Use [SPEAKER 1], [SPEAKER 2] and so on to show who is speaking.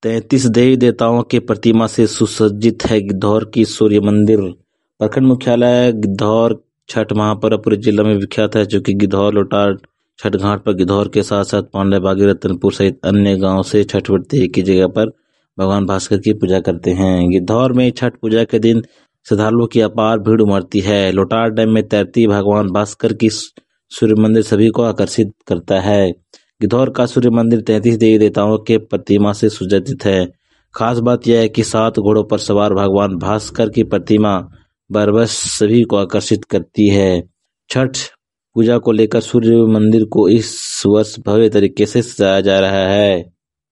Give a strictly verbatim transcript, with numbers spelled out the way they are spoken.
[SPEAKER 1] तैंतीस देवी देवताओं के प्रतिमा से सुसज्जित है गिद्धौर की सूर्य मंदिर। प्रखंड मुख्यालय गिद्धौर छठ महापर्व पूरे जिला में विख्यात है, चूंकि गिद्धौर लोटार छठ घाट पर गिद्धौर के साथ साथ पांडे बागी रतनपुर सहित अन्य गांव से छठ व्रती एक ही जगह पर भगवान भास्कर की पूजा करते हैं। गिद्धौर में छठ पूजा के दिन श्रद्धालुओं की अपार भीड़ उमड़ती है। लोटार डैम में तैरती भगवान भास्कर की सूर्य मंदिर सभी को आकर्षित करता है। गिद्धौर का सूर्य मंदिर तैंतीस देवी देवताओं के प्रतिमा से सुसज्जित है। खास बात यह है कि सात घोड़ों पर सवार भगवान भास्कर की प्रतिमा बरबस सभी को आकर्षित करती है। छठ पूजा को लेकर सूर्य मंदिर को इस वर्ष भव्य तरीके से सजाया जा रहा है।